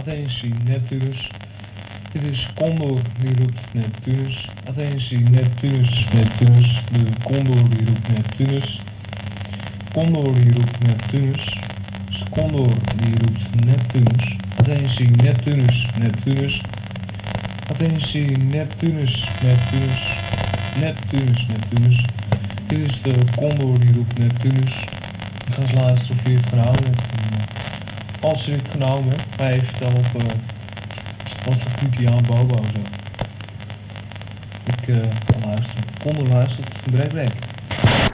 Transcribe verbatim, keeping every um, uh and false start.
Attentie, Neptunus. Dit is Condor die roept Neptunus. Attentie, Neptunus, Neptunus. De Condor die roept Neptunus. Condor die roept Neptunus. Condor die roept Neptunus. Attentie, Neptunus, Neptunus. Attentie, Neptunus, Neptunus. Neptunus, Neptunus. Dit is de Condor die roept Neptunus. Ik ga eens luisteren of je het gehouden hebt. Als je het genomen hebt, ga je vertellen of uh, was het goed aan Bobo of zo. Ik uh, ga luisteren. Condor luistert, brek brek.